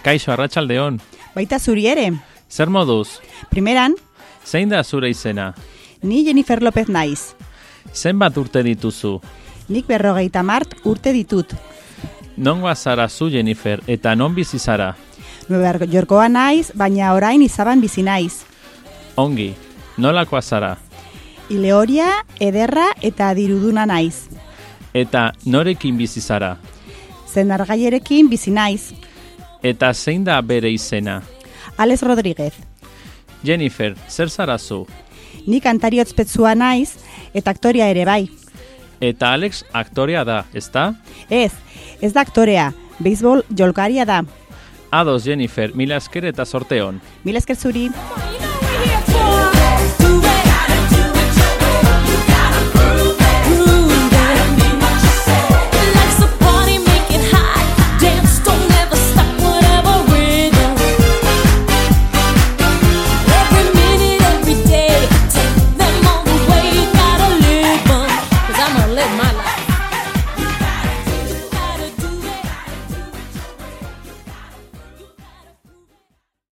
Kaixo, arratsaldeon. Baita zuri ere. Zer moduz? Primeran, Zein da zure izena? ni Jennifer Lopez naiz. Zenbat urte dituzu? Nik 50 urte ditut. Nongoa zara zu, Jennifer, eta non bizi zara? Nueva Yorkoa naiz, baina orain Izaban bizi naiz. Ongi, nolakoa zara? Ilehoria, ederra eta diruduna naiz. Eta norekin bizi zara? Zenargaierekin bizi naiz. Eta zein da bere izena? Alex Rodriguez. Jennifer, zer zara zu? Ni kantari ospetsua naiz eta aktoria ere bai. Eta Alex aktorea da, ezta? Ez da aktorea, beisbol jolkaria da. Ados, Jennifer, mila esker eta zorte on. Mila esker zuri.